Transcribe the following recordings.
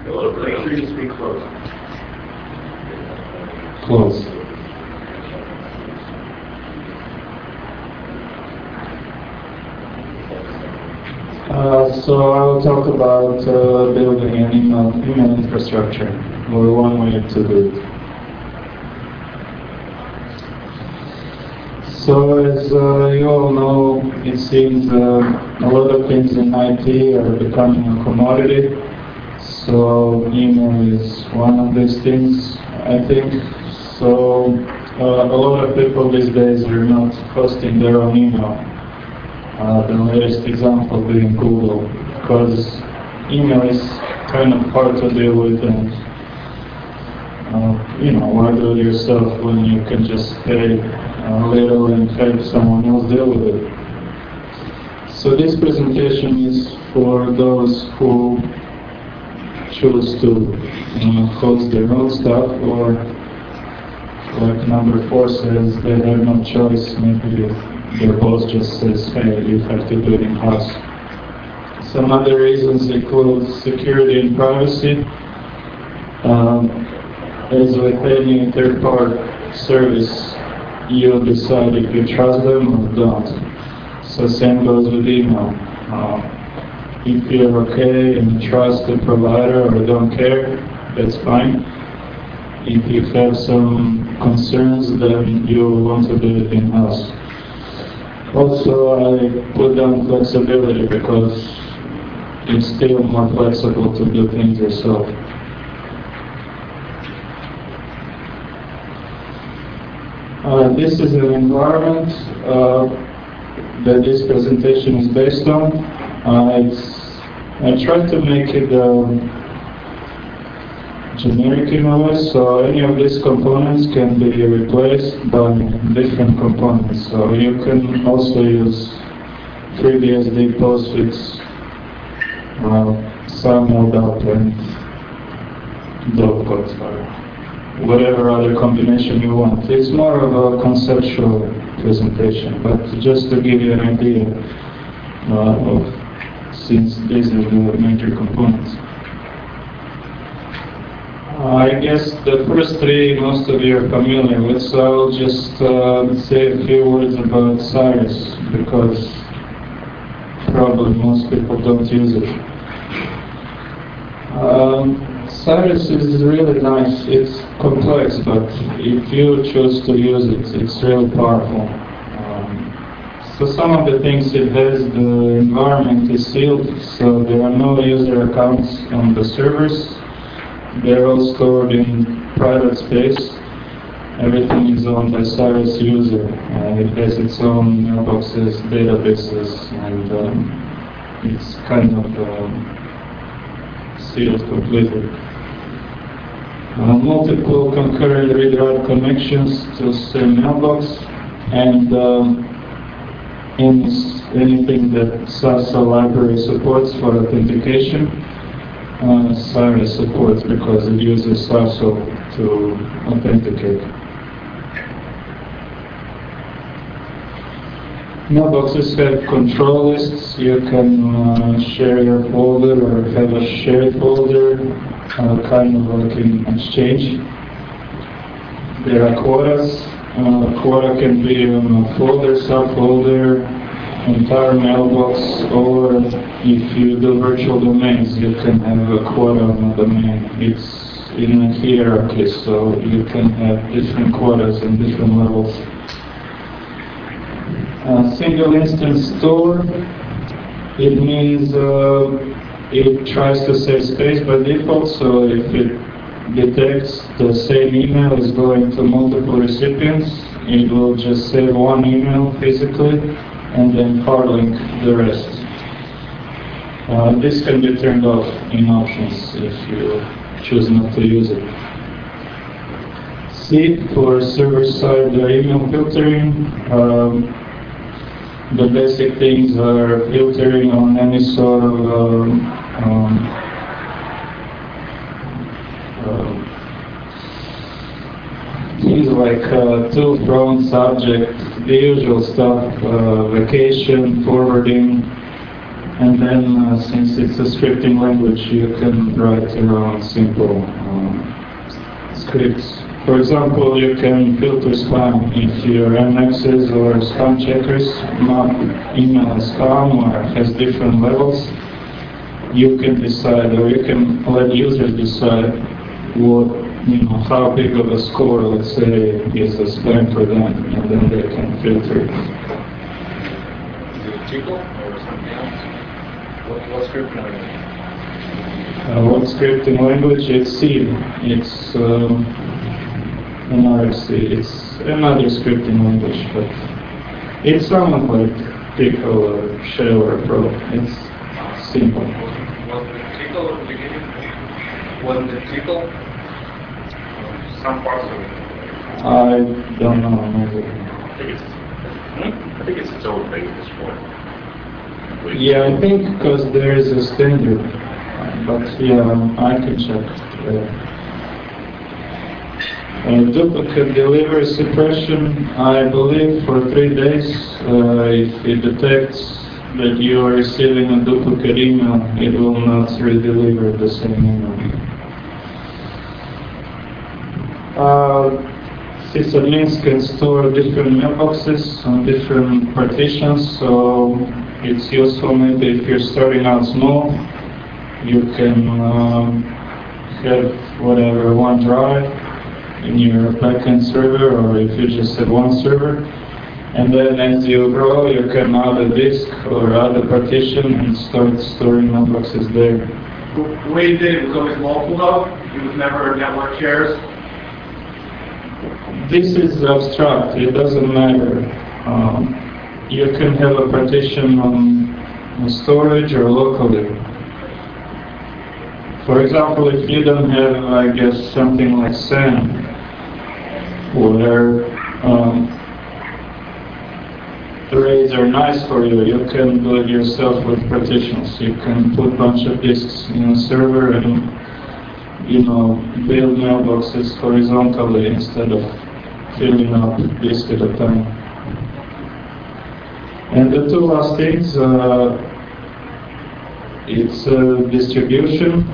Make sure you speak close. Close. So I will talk about building an email infrastructure, or one way to do it. So as you all know, it seems a lot of things in IT are becoming a commodity. So email is one of these things, I think. So a lot of people these days are not hosting their own email. The latest example being Google, because email is kind of hard to deal with, and why do it yourself when you can just pay a little and have someone else deal with it? So this presentation is for those who choose to host their own stuff, or like number 4 says, they have no choice. Maybe their boss just says, hey, you have to do it in-house. Some other reasons include security and privacy. As with any third-party service, you decide if you trust them or don't. So same goes with email. If you're okay and trust the provider or don't care, that's fine. If you have some concerns, then you want to do it in-house. Also, I put down flexibility because it's still more flexible to do things yourself. This is an environment that this presentation is based on. I tried to make it generic in a way, so any of these components can be replaced by different components. So you can also use FreeBSD, PostFix, SAML.app, and Dovecot, or whatever other combination you want. It's more of a conceptual presentation, but just to give you an idea since these are the major components. I guess the first 3 most of you are familiar with, so I'll just say a few words about Cyrus, because probably most people don't use it. Cyrus is really nice. It's complex, but if you choose to use it, it's really powerful. So some of the things it has, the environment is sealed, so there are no user accounts on the servers. They're all stored in private space. Everything is owned by Cyrus user. It has its own mailboxes, databases, and it's kind of sealed completely. Multiple concurrent read-write connections to the same mailbox, and anything that SASA library supports for authentication, Cyrus supports because it uses SASO to authenticate. Mailboxes have control lists. You can share your folder or have a shared folder, kind of like in Exchange. There are quotas. Quota can be on a folder, subfolder, entire mailbox, or if you do virtual domains, you can have a quota on a domain. It's in a hierarchy, so you can have different quotas and different levels. Single instance store, it means it tries to save space by default, so if it detects the same email is going to multiple recipients, it will just save one email physically and then hard link the rest. This can be turned off in options if you choose not to use it. C for server-side email filtering. The basic things are filtering on any sort of things like to, from, subject, the usual stuff, vacation, forwarding, And then, since it's a scripting language, you can write your own simple scripts. For example, you can filter spam if your MXs or spam checkers mark email as spam or has different levels. You can decide, or you can let users decide how big of a score, let's say, is a spam for them, and then they can filter it. Is it Tickle or something else? What scripting language? What scripting language? It's C. It's another C. It's another scripting language, but it's somewhat like Pickle or Shell or Pro. It's simple. Was the Tickle at the beginning? Wasn't it Tickle? Some parts of it. I don't know. Maybe. I think it's its own thing at this point. Yeah, I think because there is a standard. But yeah, I can check. Duplicate delivery suppression, I believe for 3 days, if it detects that you are receiving a duplicate email, it will not redeliver the same email. Sysadmins can store different mailboxes on different partitions, so it's useful maybe if you're starting out small. You can have whatever, one drive in your backend server, or if you just have one server. And then as you grow, you can add a disk or add a partition and start storing mailboxes there. The way you did it was always local though? It was never network shares? This is abstract, it doesn't matter. You can have a partition on storage or locally. For example, if you don't have, I guess, something like SAN, where arrays are nice for you, you can do it yourself with partitions. You can put a bunch of disks in a server and, build mailboxes horizontally instead of filling up disk at a time. And the two last things, it's distribution.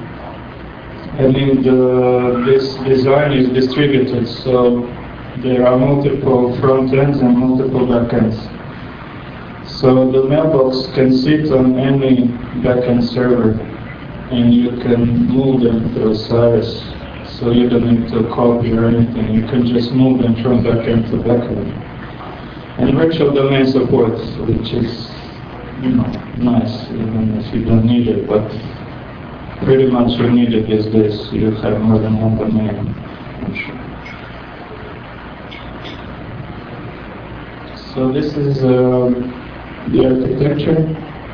This design is distributed, so there are multiple front ends and multiple back ends. So the mailbox can sit on any backend server, and you can move them through Cyrus. So you don't need to copy or anything. You can just move them from backend to backend. And virtual domain support, which is nice, even if you don't need it, but pretty much you need it these days. You have more than one domain. So this is the architecture.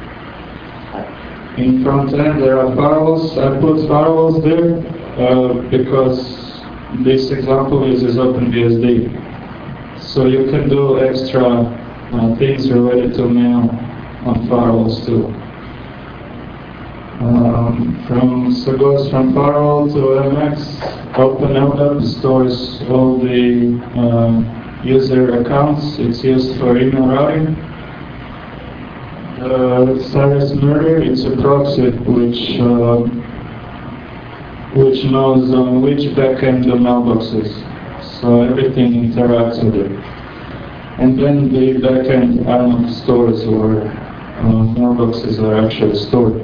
In front end there are firewalls. I put firewalls there because this example uses OpenBSD. So you can do extra things related to mail on firewalls too. So it goes from firewall to MX. OpenLDAP stores all the user accounts. It's used for email routing. Cyrus Mirror, it's a proxy which knows on which backend the mailbox is. So everything interacts with it. And then the backend stores where mailboxes are actually stored.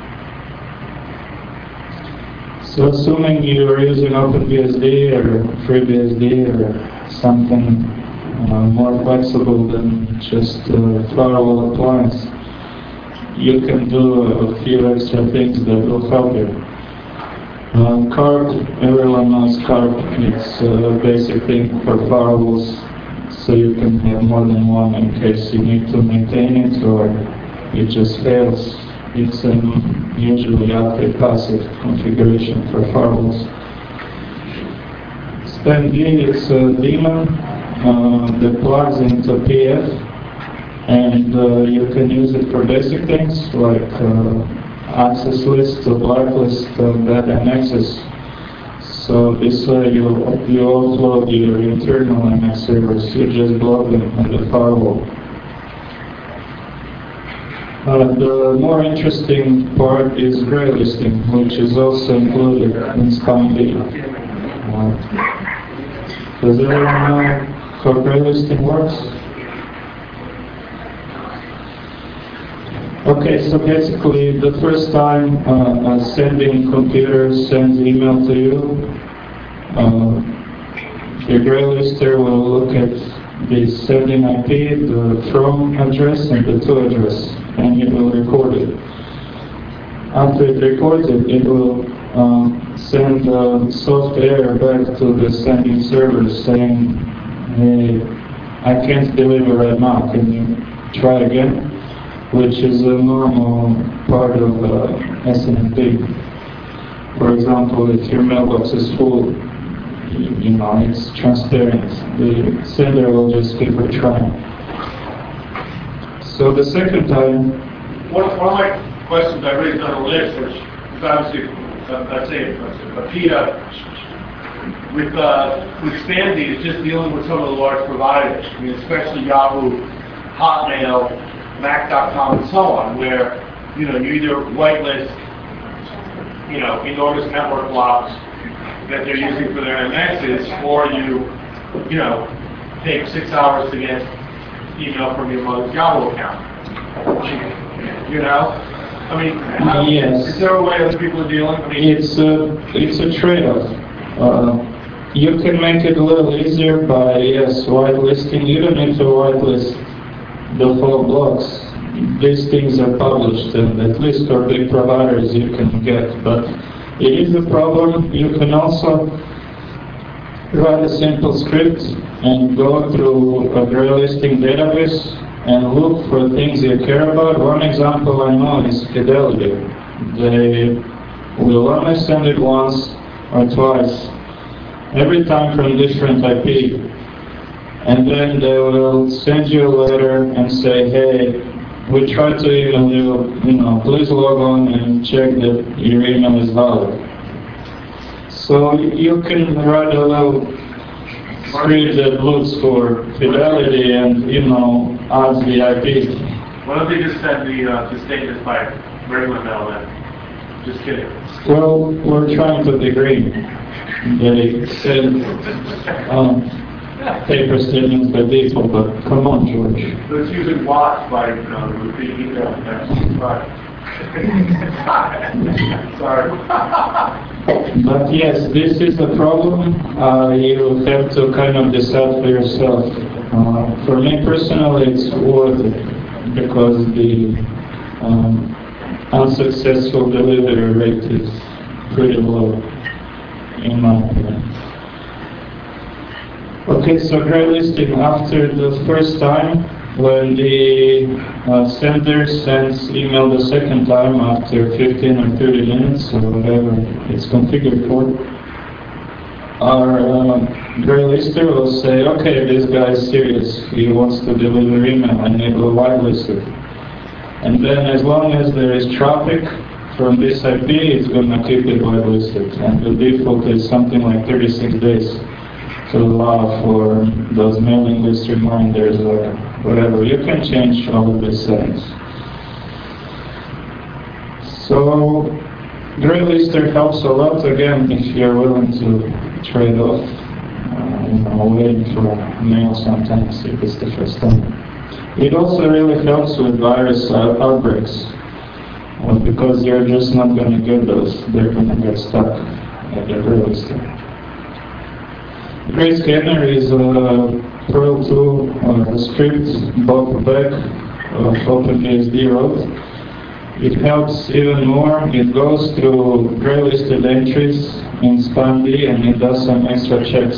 So assuming you're using OpenBSD or FreeBSD or something more flexible than just a firewall appliance, you can do a few extra things that will help you. CARP, everyone knows CARP. It's a basic thing for firewalls, so you can have more than one in case you need to maintain it or it just fails. It's usually active passive configuration for firewalls. SpanD, it's a daemon that plugs into PF, and you can use it for basic things like access list, blacklist, data and access. So this way you offload your internal MX servers, you just block them on the firewall. The more interesting part is gray listing, which is also included in SPAN-B. Does everyone know how gray listing works? Okay, so basically the first time a sending computer sends email to you, the gray lister will look at the sending IP, the from address, and the to address, and it will record it. After it records it, it will send a soft error back to the sending server saying, hey, I can't deliver right now, can you try again? Which is a normal part of SNMP. For example, if your mailbox is full, you know, it's transparent. The sender will just keep retrying. So the second time... One of my questions I raised on the list, which is obviously, I'd say, a PIA, with SPAN-B, is just dealing with some of the large providers. I mean, especially Yahoo, Hotmail, Mac.com, and so on, where, you know, you either whitelist, you know, enormous network blocks that they're using for their MXs, or you know, take 6 hours to get email from your mother's Yahoo account. You know? I mean, yes. Is there a way other people are dealing? I mean, it's a trade-off. You can make it a little easier by, yes, whitelisting. You don't need to whitelist the whole blocks. These things are published, and at least for big providers you can get. But it is a problem. You can also write a simple script and go through a gray listing database and look for things you care about. One example I know is Fidelity. They will only send it once or twice, every time from different IP. And then they will send you a letter and say, hey, we tried to email you, you know, please log on and check that your email is valid. So you can write a little script that looks for Fidelity and, you know, adds the IP. why don't they just send the statements by regular mail then? Just kidding. Well, we're trying to be green. They send paper statements by default, but come on, George. So it's using watch by repeat email. Right. Sorry. But yes, this is a problem. You have to kind of decide for yourself. For me personally, it's worth it because the unsuccessful delivery rate is pretty low, in my opinion. Okay, so gray listing after the first time, when the sender sends email the second time after 15 or 30 minutes or whatever it's configured for, our gray lister will say, okay, this guy is serious, he wants to deliver email, and it will whitelist it. And then as long as there is traffic from this IP, it's going to keep it whitelisted. And the default is something like 36 days to allow for those mailing list reminders or whatever. You can change all of these settings. So gray lister helps a lot, again, if you're willing to trade off, waiting for mail sometimes if it's the first time. It also really helps with virus outbreaks, because you're just not going to get those. They're going to get stuck at the gray lister. Gray Scanner is a Perl 2 script Bob Beck of OpenBSD wrote. It helps even more. It goes through gray listed entries in SPAN-B and it does some extra checks,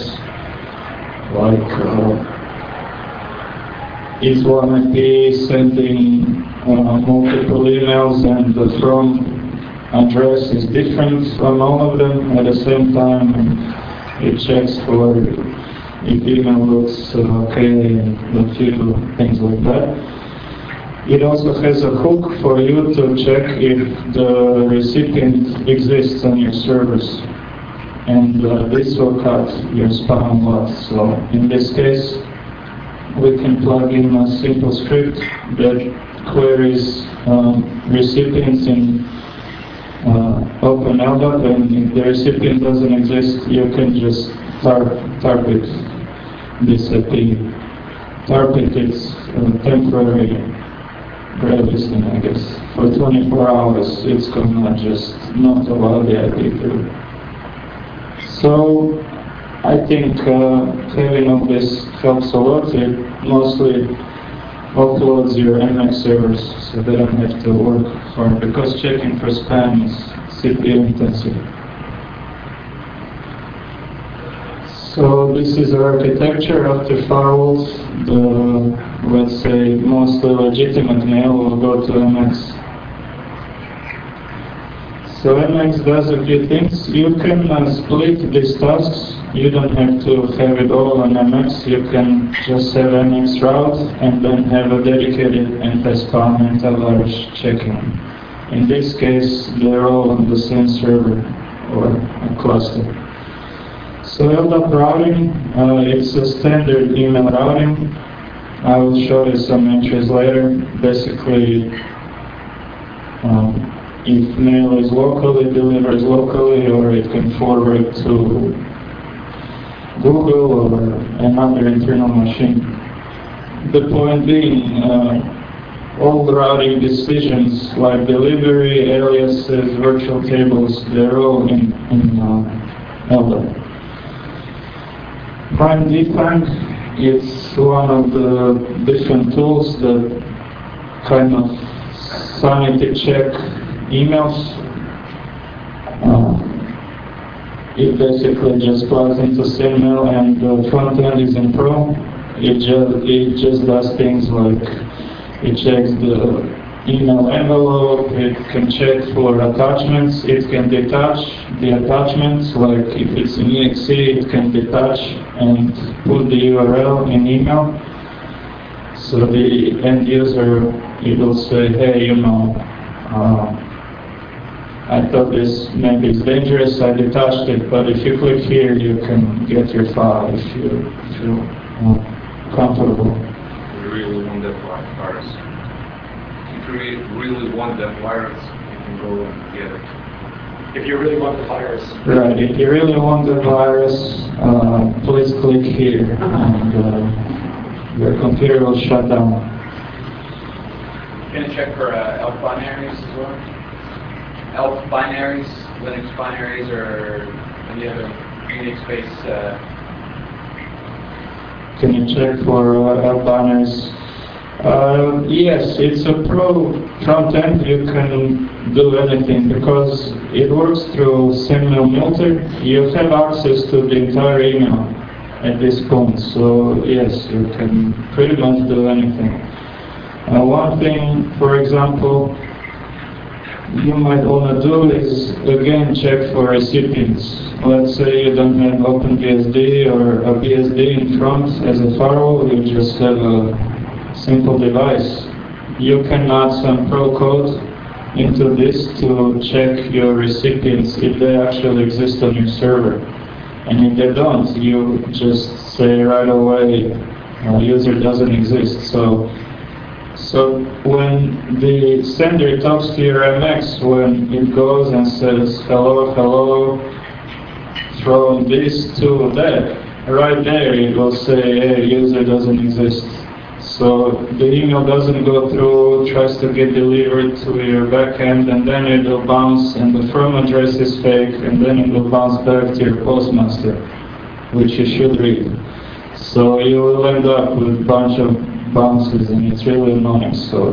like is one IP sending multiple emails and the from address is different from all of them at the same time. It checks for if email looks okay and a few things like that. It also has a hook for you to check if the recipient exists on your servers. And this will cut your spam loss. So in this case, we can plug in a simple script that queries recipients in Open LDAP, and if the recipient doesn't exist, you can just tarp it, this IP. Tarp it is temporary gray-listing, I guess. For 24 hours, it's gonna just not allow the IP through. So, I think having all this helps a lot. It mostly uploads your MX servers, so they don't have to work hard, because checking for spam is CPU intensive. So this is our architecture. After firewalls, the, let's say, mostly legitimate mail will go to MX. So MX does a few things. You can split these tasks. You don't have to have it all on MX. You can just have MX route and then have a dedicated anti-spam, anti-virus checking. In this case, they're all on the same server or a cluster. So LDAP routing, it's a standard email routing. I will show you some entries later. Basically, if mail is local, it delivers locally, or it can forward to Google or another internal machine. The point being, all the routing decisions like delivery, aliases, virtual tables, they're all in LDAP. Prime Defang, it's one of the different tools that kind of sanity check emails. It basically just plugs into SendMail, and the front end is in Pro. It just does things like it checks the email envelope, it can check for attachments, it can detach the attachments, like if it's an exe, it can detach and put the URL in email. So the end user, it will say, hey, I thought this maybe is dangerous, I detached it, but if you click here, you can get your file if you feel comfortable. You really want that virus. If you really want that virus, you can go and get it. If you really want the virus. Right, if you really want the virus, please click here, and your computer will shut down. Can you check for ELF binaries as well? ELF binaries, Linux binaries, or any other Unix-based? Can you check for ELF binaries? Yes, it's a pro front end. You can do anything because it works through SendMail Filter. You have access to the entire email at this point. So yes, you can pretty much do anything. One thing, for example, you might want to do is again check for recipients. Let's say you don't have OpenBSD or a BSD in front as a firewall, you just have a simple device. You can add some pro code into this to check your recipients if they actually exist on your server. And if they don't, you just say right away, user doesn't exist. So when the sender talks to your MX, when it goes and says, hello, hello, from this to that, right there it will say, hey, user doesn't exist. So the email doesn't go through, tries to get delivered to your backend, and then it will bounce, and the firm address is fake, and then it will bounce back to your postmaster, which you should read. So you will end up with a bunch of bounces, and it's really annoying. So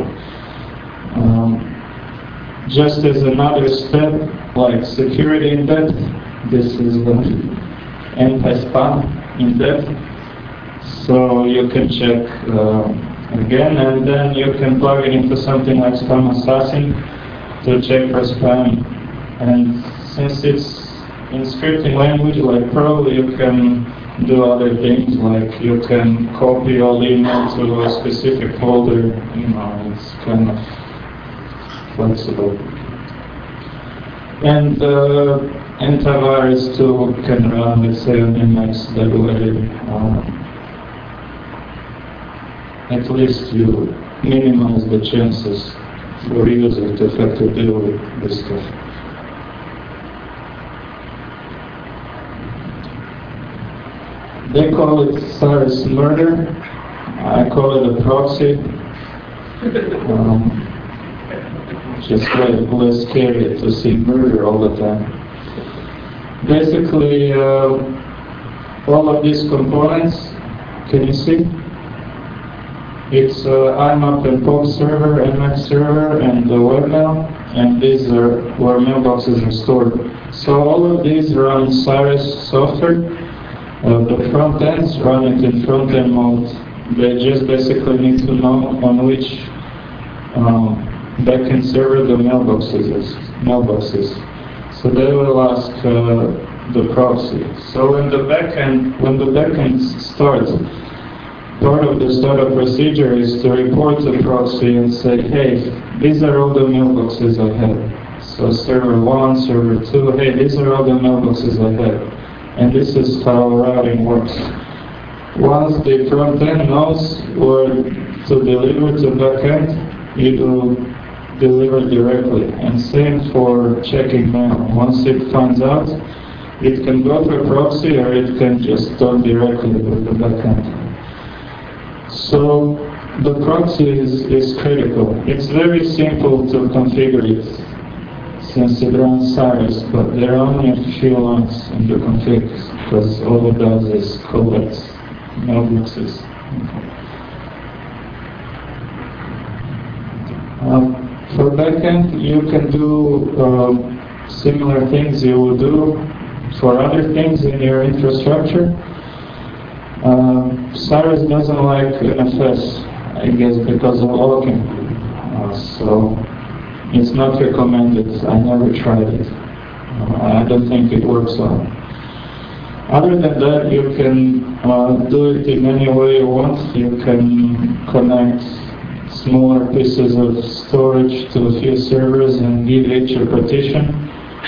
just as another step, like security in depth, this is the anti-spam in depth. So you can check again, and then you can plug it into something like Spam Assassin to check for spam. And since it's in scripting language like Perl, you can do other things, like you can copy all email to a specific folder. It's kind of flexible. And antivirus tool can run, let's say, on Emacs that way. At least you minimize the chances for user to have to deal with this stuff. They call it Cyrus murder. I call it a proxy. Just less scary to see murder all the time. Basically, all of these components, can you see? It's IMAP and POP server, MX server, and the webmail, and these are where mailboxes are stored. So all of these run Cyrus software. The front ends run it in front end mode. They just basically need to know on which backend server the mailboxes. So they will ask the proxy. So when the backend starts, part of the startup procedure is to report the proxy and say, hey, these are all the mailboxes I have. So server 1, server 2, hey, these are all the mailboxes I have. And this is how routing works. Once the front end knows where to deliver to backend, you do deliver directly. And same for checking mail. Once it finds out, it can go to a proxy or it can just talk directly with the backend. So the proxy is critical. It's very simple to configure it since it runs Cyrus, but there are only a few lines in the config because all it does is collect mailboxes. For backend, you can do similar things you would do for other things in your infrastructure. Cyrus doesn't like NFS, I guess, because of locking. So it's not recommended. I never tried it. I don't think it works well. Other than that, you can do it in any way you want. You can connect smaller pieces of storage to a few servers and give each a partition.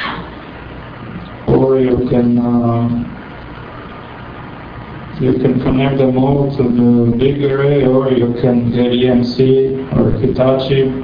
Or you can connect them all to the big array, or you can get EMC or Hitachi.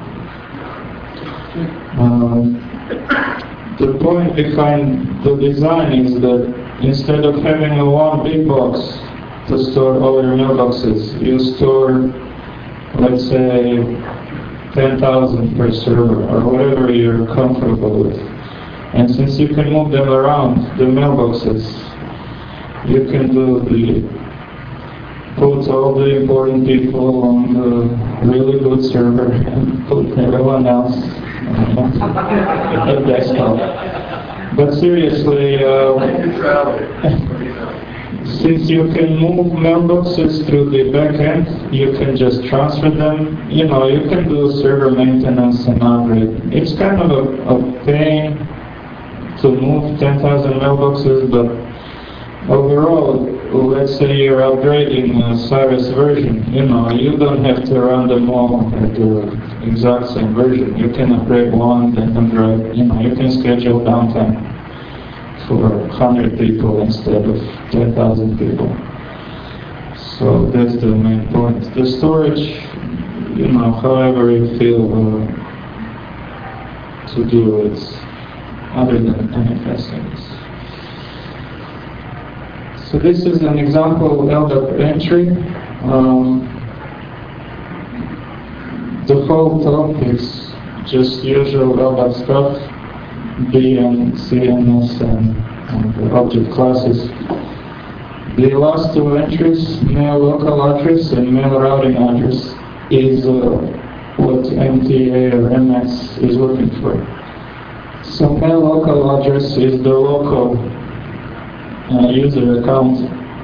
The point behind the design is that instead of having a one big box to store all your mailboxes, you store, let's say, 10,000 per server, or whatever you're comfortable with. And since you can move them around, the mailboxes, you can put all the important people on the really good server and put everyone else on the desktop. But seriously, since you can move mailboxes through the backend, you can just transfer them. You can do server maintenance and upgrade. It's kind of a pain to move 10,000 mailboxes, but overall, let's say you're upgrading a Cyrus version, you don't have to run them all at the exact same version. You can upgrade one, then upgrade, you can schedule downtime for 100 people instead of 10,000 people. So that's the main point. The storage, however you feel to do it, other than NFS things. So this is an example of LDAP entry. The whole top is just usual LDAP stuff, B and CNS and object classes. The last two entries, mail local address and mail routing address, is what MTA or MX is looking for. So mail local address is the local user account,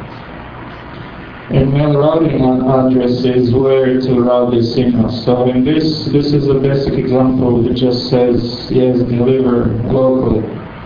and mail routing address is where to route the signal. So in this is a basic example. It just says yes, deliver locally.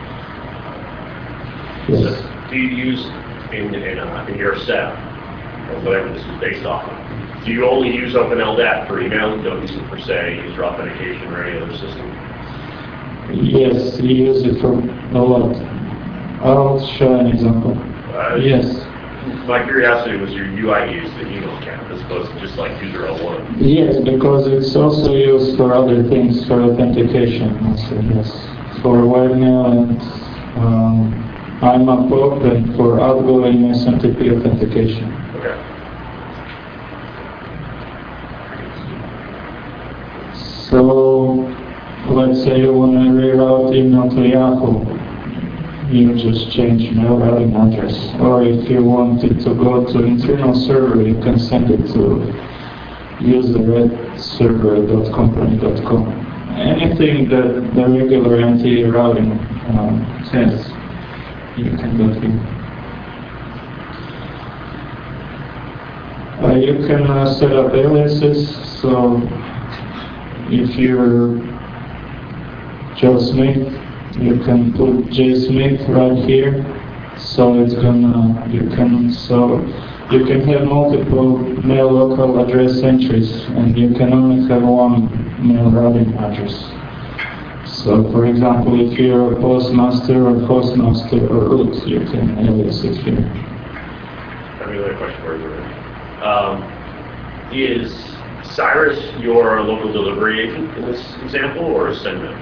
Yes. So do you use in your set, or whatever this is based off of? Do you only use OpenLDAP for email? You don't use it for, say, user authentication or any other system? Yes, we use it for a lot. I'll show an example. Yes. My curiosity was your UI used the email account as opposed to just like user 01. Yes, because it's also used for other things, for authentication, also, yes. For webmail and IMAP and for outgoing SMTP authentication. Okay. So, let's say you want to reroute email to Yahoo. You just change mail routing address. Or if you want it to go to internal server, you can send it to user@server.company.com. Anything that the regular NT routing says, you can do it. You can set up aliases. So if you're Joe Smith, you can put J Smith right here. So it's gonna you can have multiple mail local address entries, and you can only have one mail routing address. So for example, if you're a postmaster or hostmaster or root, you can alias it here. I have another question for you. Is Cyrus your local delivery agent in this example, or is SendMail?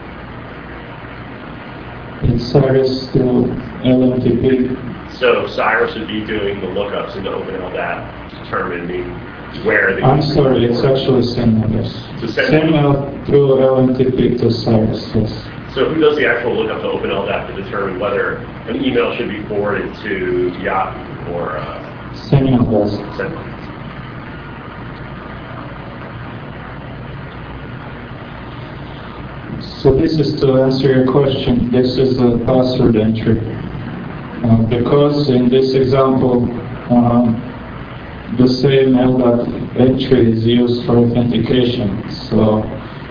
It's Cyrus to LMTP. So Cyrus would be doing the lookups into OpenLDAP, determining where the... I'm sorry, it's actually SendMail, yes. So SendMail. SendMail through LMTP to Cyrus, yes. So who does the actual lookup to OpenLDAP to determine whether an email should be forwarded to Yahoo or SendMail does. SendMail? So this is to answer your question. This is a password entry. Because in this example, the same LDAP entry is used for authentication. So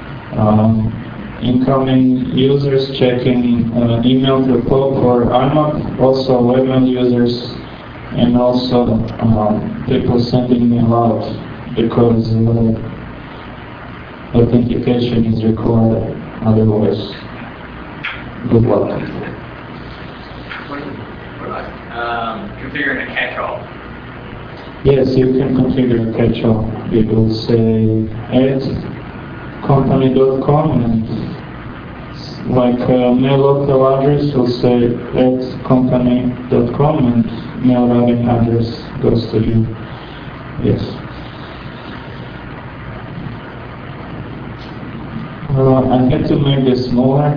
incoming users checking email to POP or IMAP, also webmail users, and also people sending mail out, because authentication is required. Otherwise, good luck. What about configuring a catch-all? Yes, you can configure a catch-all. It will say @company.com, and like mail local address will say @company.com, and mail routing address goes to you. Yes. I had to make this smaller.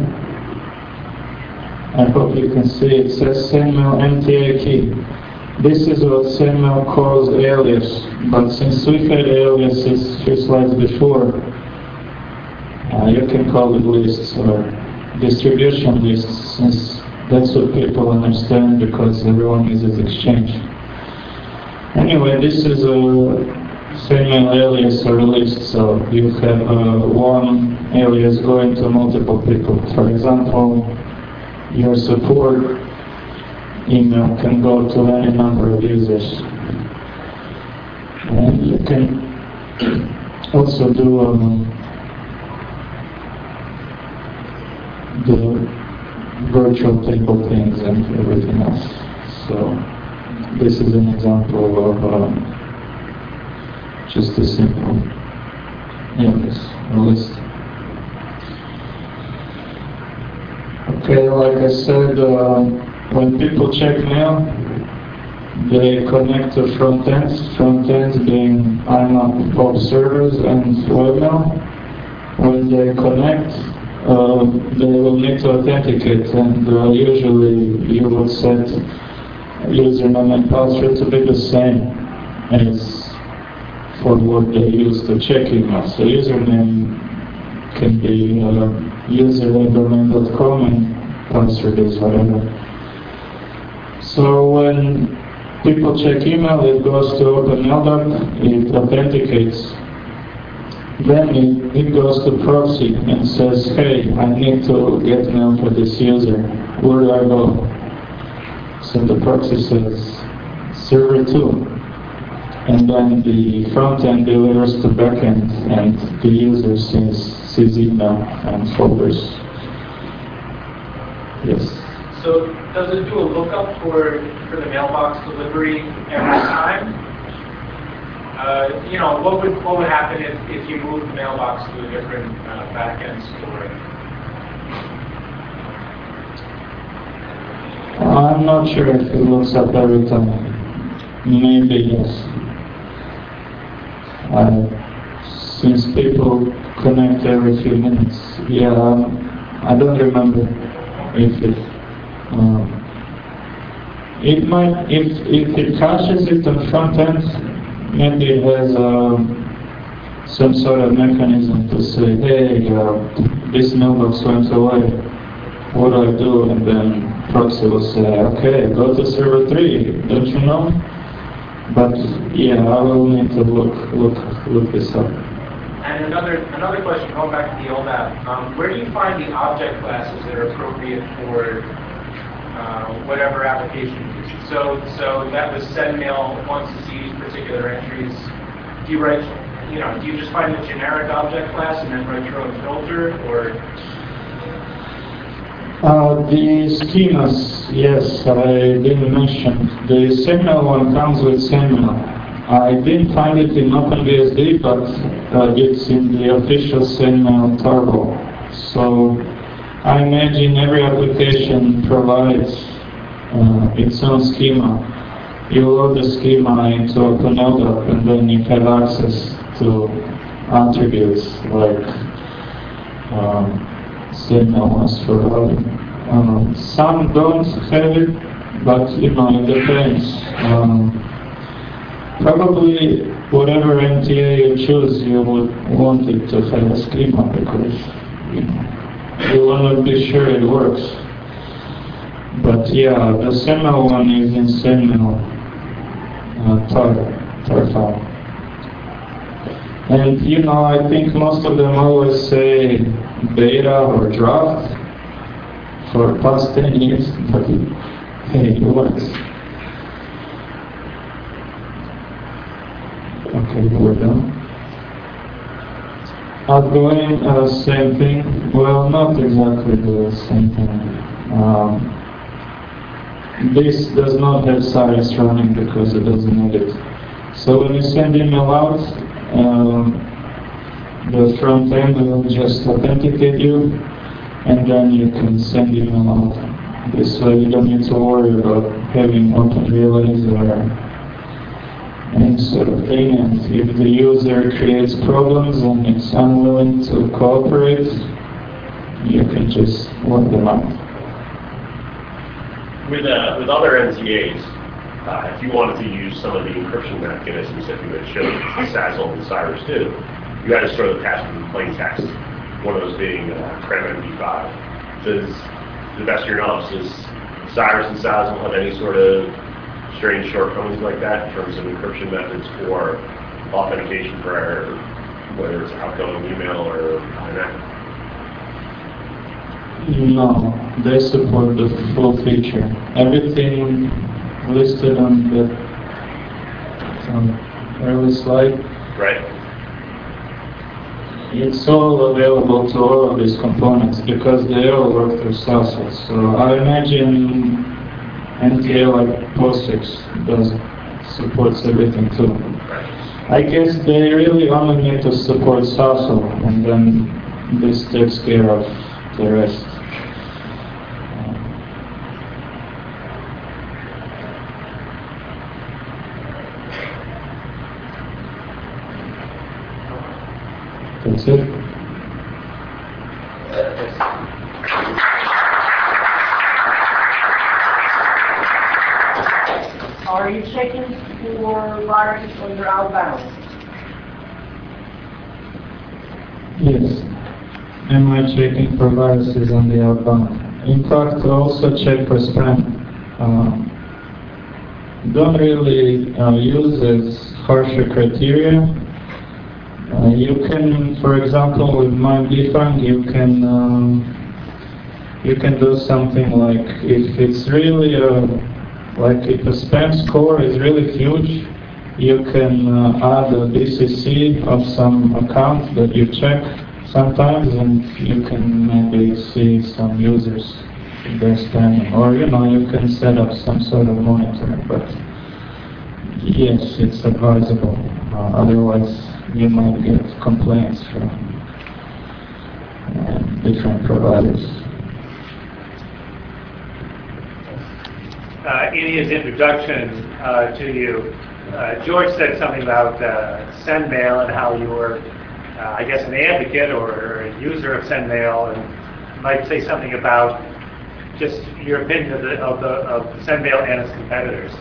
I hope you can see it says SendMail MTA key. This is what SendMail calls alias, but since we've had aliases a few slides before, you can call it lists or distribution lists, since that's what people understand, because everyone uses Exchange. Anyway, this is a SendMail alias or list, so you have one alias going to multiple people. For example, your support email can go to any number of users. And you can also do the virtual table things and everything else. So this is an example of just a simple alias or list. Okay, like I said, when people check mail, they connect to front ends being IMAP POP servers and webmail. When they connect, they will need to authenticate, and usually you will set username and password to be the same as for what they use to check email. So username can be user@domain.com and password is whatever. So when people check email, it goes to OpenLDAP, it authenticates. Then it goes to proxy and says, hey, I need to get mail for this user. Where do I go? So the proxy says, server 2. And then the front end delivers to backend, and the user sees email and folders. Yes. So does it do a lookup for the mailbox delivery every time? What would happen if you moved the mailbox to a different back-end store? I'm not sure if it looks up every time. Maybe yes. Since people connect every few minutes, I don't remember if it might, if it caches it on front end, maybe it has some sort of mechanism to say, hey, this mailbox went away, what do I do? And then proxy will say, okay, go to server 3, don't you know? But I will need to look this up. And another question, going back to the old app, where do you find the object classes that are appropriate for whatever application you're using? So that was SendMail wants to see particular entries. Do you just find the generic object class and then write your own filter, or? The schemas, yes, I didn't mention. The SendMail one comes with SendMail. I didn't find it in OpenBSD, but it's in the official SendMail Turbo. So I imagine every application provides its own schema. You load the schema into OpenLDAP, and then you have access to attributes like SendMail wants for routing. Some don't have it, but it depends. Probably whatever MTA you choose, you would want it to have a schema because you want to be sure it works. But the SendMail one is in SendMail tar file. And I think most of them always say beta or draft for past 10 years, but hey, it works. Okay, we're done. Outgoing, same thing. Well, not exactly the same thing. This does not have Cyrus running because it doesn't need it. So when you send email out, the front end will just authenticate you, and then you can send email out. This way you don't need to worry about having open relays or any sort of thing. And if the user creates problems and it's unwilling to cooperate, you can just let them out. With other NTAs, if you wanted to use some of the encryption mechanisms that you had shown Sazzle and Cyrus do, you had to store the password in plain text. One of those being CRAMD5. Does, to the best of your knowledge, does Cyrus and Sazzle have any sort of strange shortcomings like that in terms of encryption methods for authentication for whether it's outgoing email or IMAP? No, they support the full feature. Everything listed on the early slide. Right. It's all available to all of these components because they all work through Sazzle. So I imagine NTA like POSIX supports everything too. I guess they really only need to support Sazzle, and then this takes care of the rest. That's it. Are you checking for virus when you're outbound? Yes. Am I checking for viruses on the outbound? In fact, I also check for spam. Don't really use as harsher criteria. You can, for example, with MindDefang, you can do something like if it's really like if a spam score is really huge, you can add a BCC of some account that you check sometimes, and you can maybe see some users their spamming. Or, you can set up some sort of monitoring, but yes, it's advisable. Otherwise, you might get complaints from different providers. In his introduction to you, George said something about SendMail and how you were, I guess, an advocate or a user of SendMail, and might say something about just your opinion of SendMail and its competitors.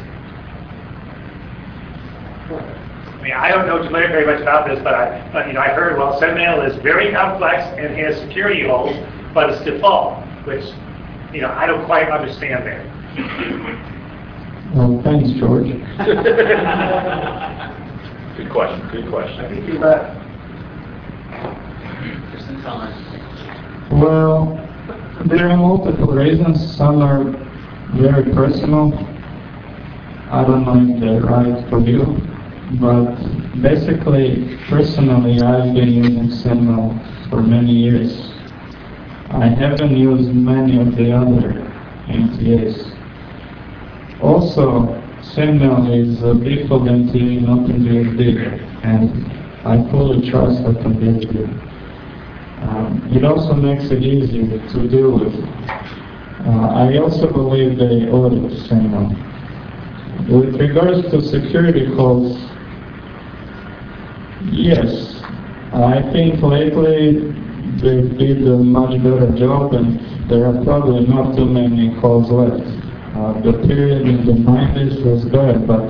I mean, I don't know very much about this, but I heard, well, SendMail is very complex and has security holes, but it's default, which I don't quite understand there. Well, thanks, George. Good question, good question. I think you bet. Just in time. Well, there are multiple reasons. Some are very personal. I don't know if they're right for you, but basically, personally, I've been using SendMail for many years. I haven't used many of the other MTAs. Also, SendMail is a default MTA in OpenBSD, and I fully trust OpenBSD. It also makes it easier to deal with. I also believe they audit SendMail. With regards to security holes, yes, I think lately they did a much better job, and there are probably not too many holes left. The period in the 90s was bad, but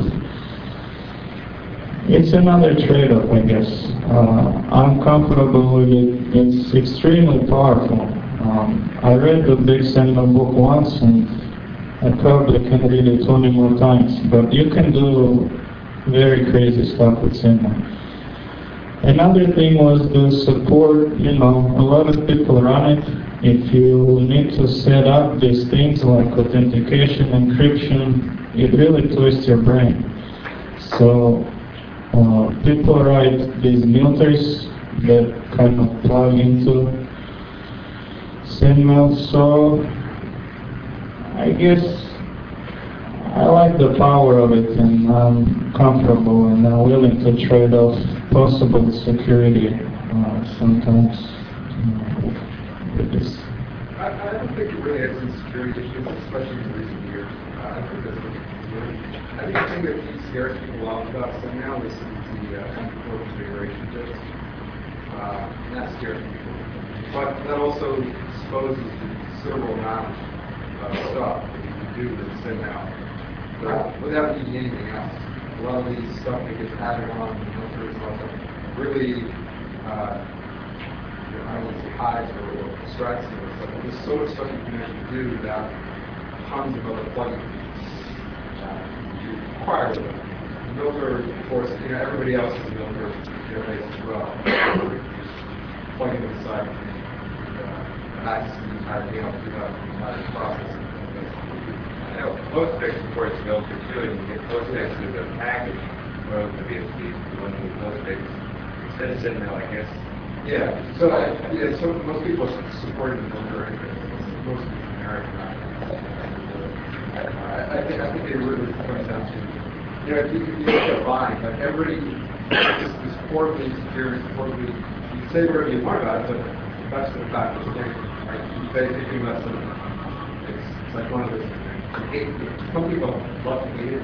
it's another trade-off, I guess. I'm comfortable with it. It's extremely powerful. I read the Big SendMail book once, and I probably can read it 20 more times, but you can do very crazy stuff with SendMail. Another thing was the support. A lot of people run it. If you need to set up these things like authentication, encryption, it really twists your brain. So people write these filters that kind of plug into SendMail. So I guess I like the power of it, and I'm comfortable and I'm willing to trade off possible security sometimes with this. I don't think it really has any security issues, especially in recent years. I think the thing that keeps scares people off about SendMail is the M4 configuration disk. And that scares people. But that also exposes the considerable amount of stuff that you can do with SendMail without needing anything else. A lot of these stuff that gets added on, filters and all that, really, I don't want to say hides or abstracts and stuff. There's so much stuff you can actually do without tons of other plugins you require with them. And those are, of course, everybody else has a filter database as well. Plug in inside and access the entire thing up through the entire process. Postfix, of course, filter too, and you get Postfix as a package for OpenBSD. You want to use Postfix instead of SendMail, I guess. Yeah, so most people support the filter, most of the American. I think it really comes down to, if you look at buying, like this horribly insecure, you say whatever you want about it, but that's the fact of the thing, right? You say anything about something, it's like one of those, some people love to hate it,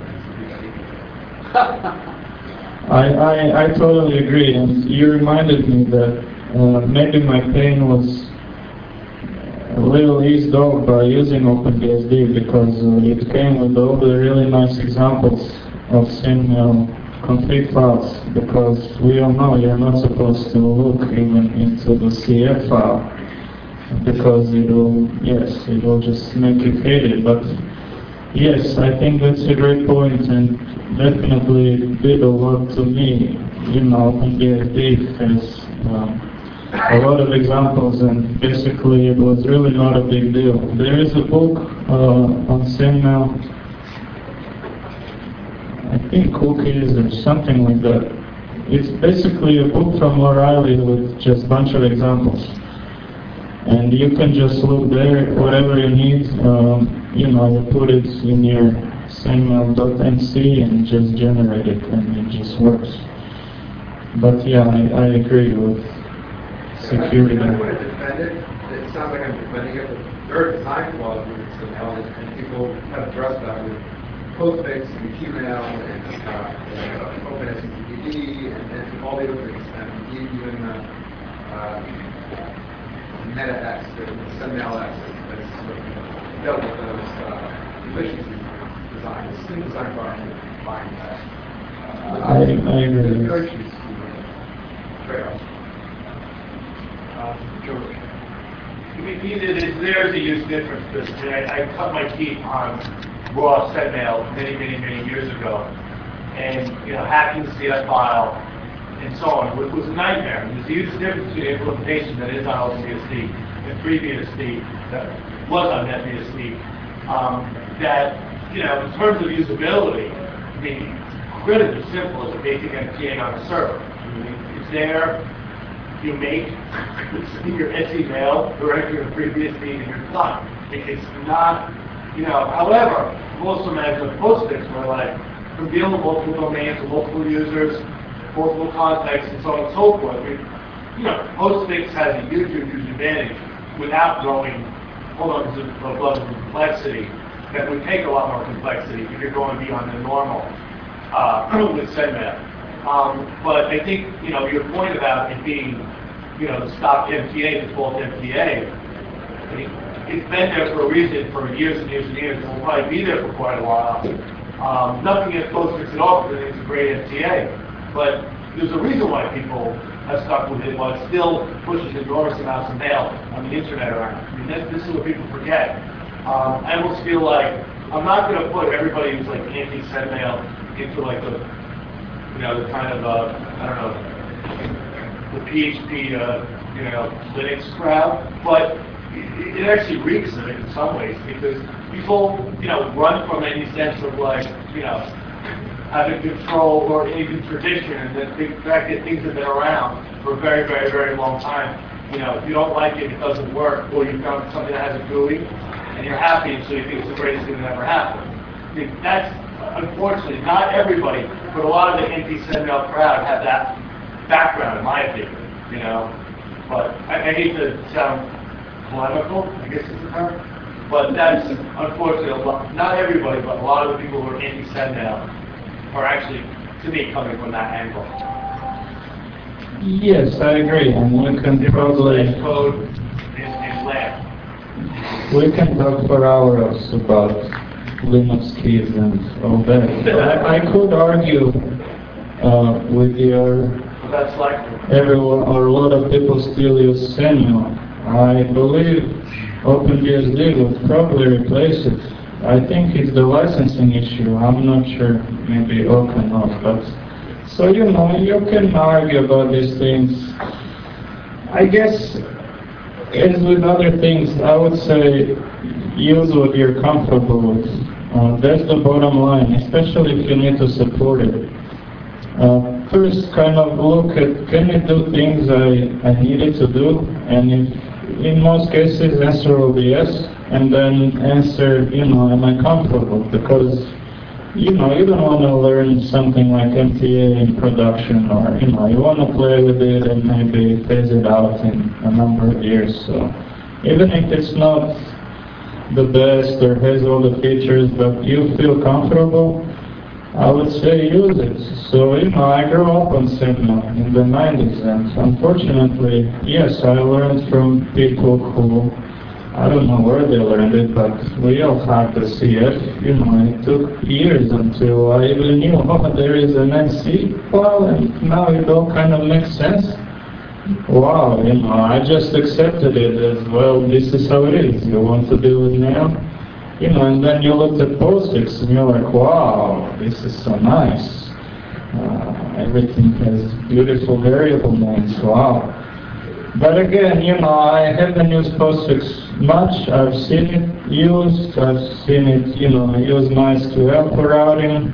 I totally agree, and you reminded me that maybe my pain was a little eased off by using OpenBSD, because it came with all the really nice examples of SendMail config files, because we all know you're not supposed to look even into the CF file, because it will just make you hate it. But yes, I think that's a great point, and definitely did a lot to me. OpenBSD has a lot of examples, and basically it was really not a big deal. There is a book on SendMail, I think Cookies or something like that. It's basically a book from O'Reilly with just a bunch of examples. And you can just look there, whatever you need, you put it in your sendmail.nc and just generate it, and it just works. But yeah, I agree with security. I don't want to defend it. It sounds like I'm defending it, but there are design flaws with Sendmail, and people have addressed that with Postfix and Qmail and OpenSCPD and all the other things, and even MetaX, the SendmailX, that's dealt with those efficiency design. It's still design problem with buying that. I agree. There are issues to trade-offs. George. I mean, there's a huge difference, because I cut my teeth on raw SendMail many years ago, and hacking the CF file and so on was a nightmare. There's a huge difference between implementation that is on OpenBSD and FreeBSD that was on NetBSD. That in terms of usability, I mean, critically simple as a basic MTA on a server. I mean, it's there. You make your SE mail directly to FreeBSD and you're done. It's not, however, most of them as a Postfix were like, from dealing with multiple domains, with multiple users, multiple contexts, and so on and so forth. Postfix has a huge advantage without going whole levels of complexity that would take a lot more complexity if you're going beyond the normal with SendMail. But I think, your point about it being, the stock MTA, default MTA, it's been there for a reason for years and years, and will probably be there for quite a while. Nothing against Postfix at all, because it's a great MTA. But there's a reason why people have stuck with it, while it still pushes enormous amounts of mail on the internet around. I mean, this is what people forget. I almost feel like I'm not going to put everybody who's like anti-SendMail into like the kind of, I don't know, the PHP, Linux crowd, but it actually reeks of it in some ways, because people, run from any sense of like, having control or any tradition, and the fact that things have been around for a very long time. If you don't like it, it doesn't work, or you found something that has a GUI, and you're happy, and so you think it's the greatest thing that ever happened. I mean, that's, unfortunately, not everybody, but a lot of the anti-SendMail crowd have that background, in my opinion, But I hate to sound polemical, I guess is the term, but that's, unfortunately, not everybody, but a lot of the people who are anti-SendMail are actually, to me, coming from that angle. Yes, I agree, and we can probably code and lab. We can talk for hours about Linux keys and all that. I could argue with your That's likely. everyone or a lot of people still use Sendmail. I believe OpenBSD would probably replace it. I think it's the licensing issue. I'm not sure. Maybe open off, but so you can argue about these things. I guess, as with other things, I would say use what you're comfortable with. That's the bottom line, especially if you need to support it. First, kind of look at, can it do things I need it to do? And if, in most cases, answer will be yes. And then answer, am I comfortable? Because, you don't want to learn something like MTA in production, or, you want to play with it and maybe phase it out in a number of years. So even if it's not the best or has all the features, but you feel comfortable, I would say use it. So, I grew up on Sendmail in the 90s, and unfortunately, yes, I learned from people who, I don't know where they learned it, but we all had the CF. It took years until I even knew, there is an NC file, and now it all kind of makes sense. Wow, I just accepted it as, well, this is how it is. You want to do it now? And then you look at Postfix and you're like, wow, this is so nice. Everything has beautiful variable names, wow. But again, I haven't used Postfix much. I've seen it used. I've seen it, use MySQL for routing.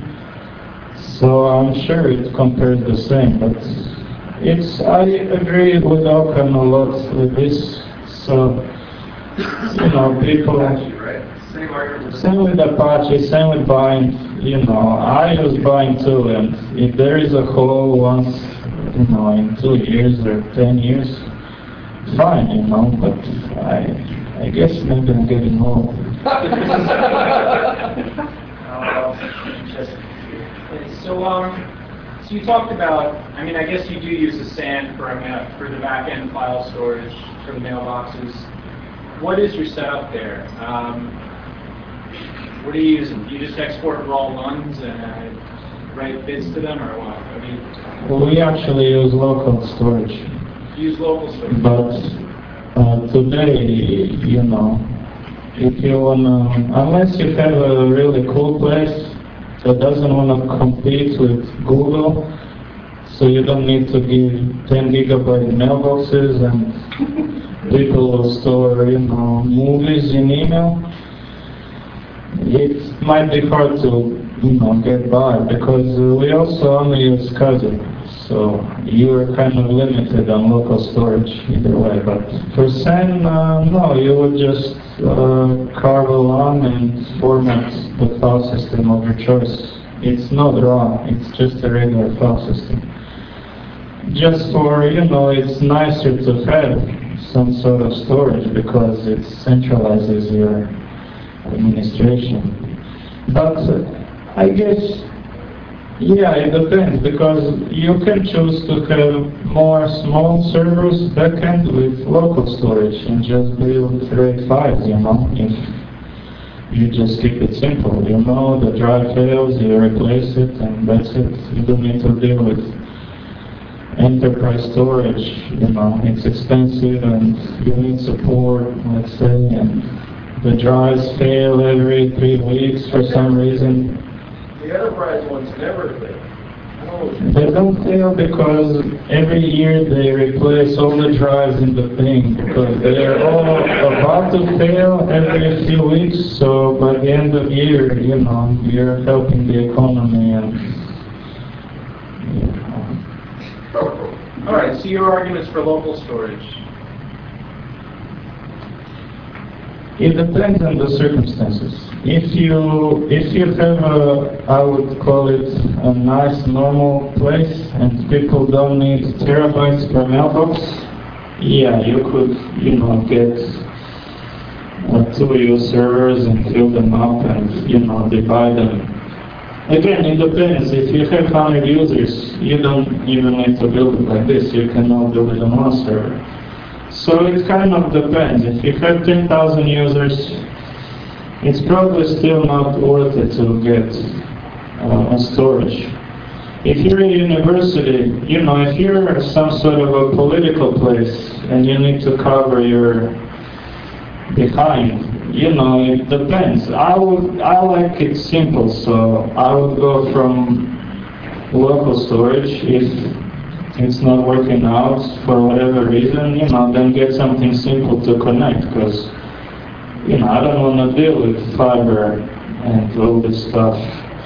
So I'm sure it compares the same. But I agree with Okan a lot with this So, people... Apache, right? Same argument. Same with Apache, same with Bind, I use Bind too, and if there is a hole once, in 2 years or 10 years, fine, but I guess maybe I'm getting old. So you talked about, I guess you do use the SAN for the back-end file storage for the mailboxes. What is your setup there? What are you using? Do you just export raw ones and write bits to them, or what? Well, we actually use local storage. You use local storage? But today, if you unless you have a really cool place that doesn't want to compete with Google, so you don't need to give 10 gigabyte mailboxes and people will store, movies in email. It might be hard to, get by because we also only use SCSI, so you're kind of limited on local storage either way. But for SAN, no, you would just carve along and format the file system of your choice. It's not raw, it's just a regular file system. Just for, it's nicer to have some sort of storage because it centralizes your administration. But I guess, it depends, because you can choose to have more small servers backend with local storage and just build RAID 5s, if you just keep it simple. The drive fails, you replace it, and that's it. You don't need to deal with enterprise storage, it's expensive and you need support, let's say, and the drives fail every 3 weeks for some reason. The enterprise ones never fail. They don't fail because every year they replace all the drives in the thing, because they're all about to fail every few weeks, so by the end of the year, you're helping the economy and All right, so your arguments for local storage. It depends on the circumstances. If you have I would call it a nice normal place and people don't need terabytes per mailbox, you could, get 2 use servers and fill them up and, divide them. Again, it depends. If you have 100 users, you don't even need to build it like this. You can all build it on one server. So it kind of depends. If you have 10,000 users, it's probably still not worth it to get a storage. If you're a university, if you're some sort of a political place and you need to cover your behind, it depends. I like it simple, so I would go from local storage. If it's not working out for whatever reason, then get something simple to connect, because, I don't want to deal with fiber and all this stuff.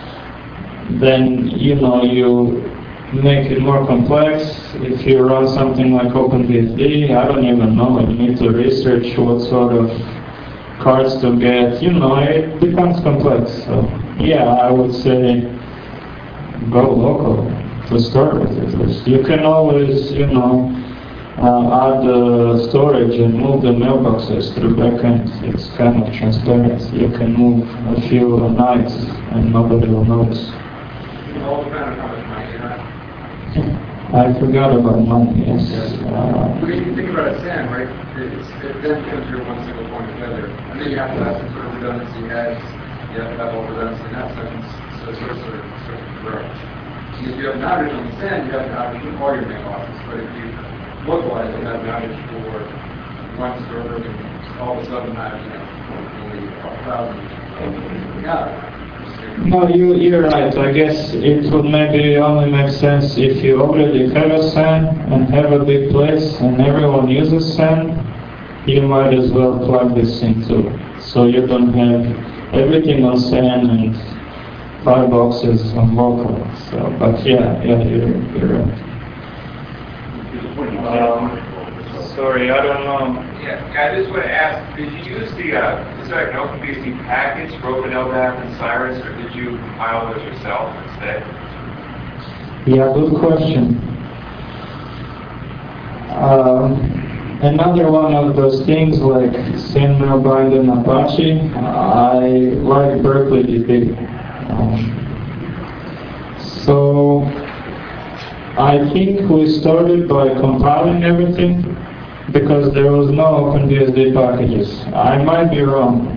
Then, you make it more complex. If you run something like OpenBSD, I don't even know, you need to research what sort of cards to get, it becomes complex. So, I would say go local to start with at least. You can always, add the storage and move the mailboxes through backend. It's kind of transparent. You can move a few a night and nobody will notice. It all depends on how much money you have. I forgot about money, yes. But if you think about it, SAN, right, it then becomes your one single point together. And then you have to have some sort of redundancy heads, you have to have all redundancy in that second, so sort of grow. If you have an outage on the SAN, you have an outage in all your mailboxes. But if you localize, you have an outage for one server, and all of a sudden have, only a couple thousand. Yeah. No, you're right. I guess it would maybe only make sense if you already have a SAN and have a big place and everyone uses SAN, you might as well plug this into, so you don't have everything on SAN and 5 boxes on local. So, but you're right. sorry, I don't know. Yeah, I just want to ask, did you use the, is there an OpenBSD package for OpenLDAP and Cyrus, or did you compile those yourself instead? Yeah, good question. Another one of those things like SendMail, Bind, and Apache, I like Berkeley DB. So I think we started by compiling everything because there was no OpenBSD packages. I might be wrong.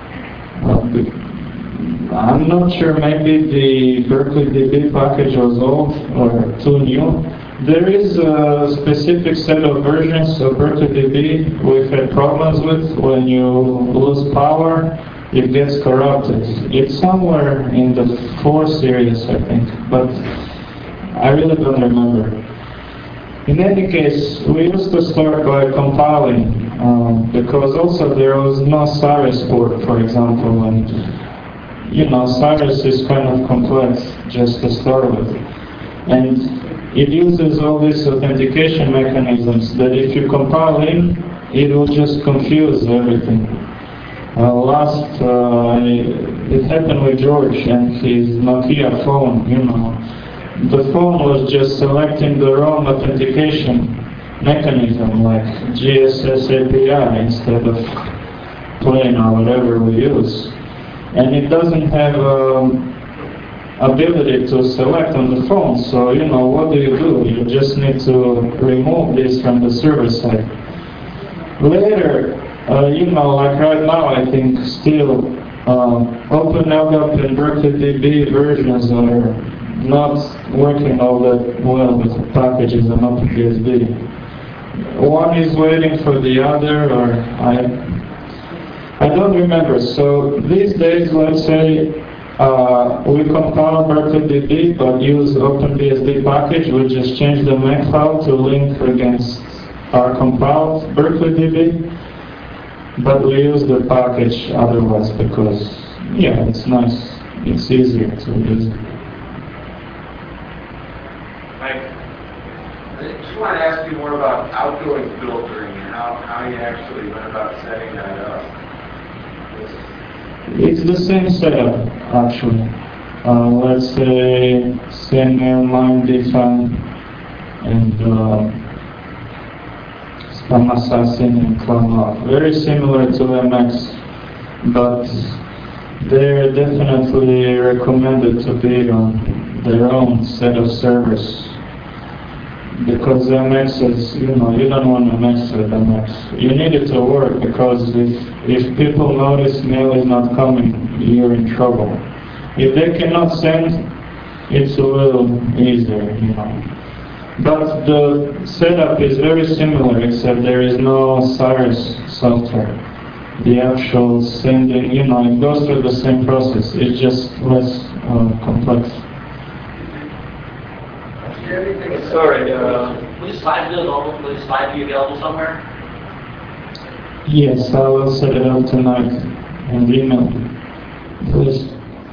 I'm not sure, maybe the Berkeley DB package was old or too new. There is a specific set of versions of Berkeley DB we've had problems with. When you lose power, it gets corrupted. It's somewhere in the 4 series, I think, but I really don't remember. In any case, we used to start by compiling, because also there was no Cyrus port, for example, and you know, Cyrus is kind of complex just to start with. And it uses all these authentication mechanisms that if you compile in, it will just confuse everything. It happened with George and his Nokia phone, you know. The phone was just selecting the wrong authentication mechanism, like GSS API instead of plain or whatever we use. And it doesn't have ability to select on the phone, so you know, what do? You just need to remove this from the server side. Later, you know, like right now, I think still OpenLDAP and Berkeley DB versions are not working all that well with the packages and OpenBSD. One is waiting for the other, or I don't remember. So these days, let's say we compile Berkeley DB but use OpenBSD package. We just change the make file to link against our compiled Berkeley DB, but we use the package otherwise because, yeah, it's nice. It's easier to use. I just want to ask you more about outgoing filtering and how you actually went about setting that up. It's the same setup, actually. Let's say SendMail, line define, and spam assassin and clone off. Very similar to MX, but they're definitely recommended to be on their own set of servers. Because MX is, you know, you don't want to mess with MX. You need it to work, because if people notice mail is not coming, you're in trouble. If they cannot send, it's a little easier, you know. But the setup is very similar, except there is no Cyrus software. The actual sending, you know, it goes through the same process. It's just less complex. Sorry, will the slide be available somewhere? Yes, I will set it up tonight and email. Please.